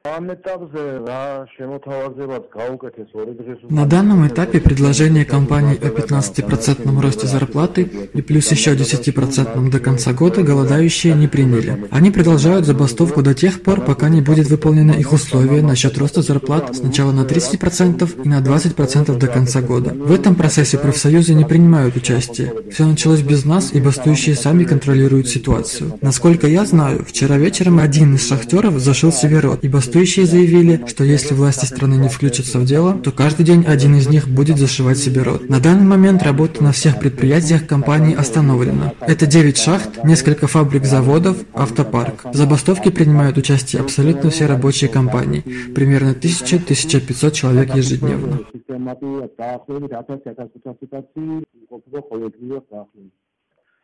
На данном этапе предложение компаний о 15% росте зарплаты и плюс еще 10% до конца года голодающие не приняли. Они продолжают забастовку до тех пор, пока не будет выполнено их условие насчет роста зарплат сначала на 30% и на 20% до конца года. В этом процессе профсоюзы не принимают участие. Все началось без нас, и бастующие сами контролируют ситуацию. Насколько я знаю, вчера вечером один из шахтеров зашил себе рот, и бастующие заявили, что если власти страны не включатся в дело, то каждый день один из них будет зашивать себе рот. На данный момент работа на всех предприятиях компании остановлена. Это 9 шахт, несколько фабрик, заводов, автопарк. В забастовке принимают участие абсолютно все рабочие компании, примерно 1000-1500 человек ежедневно.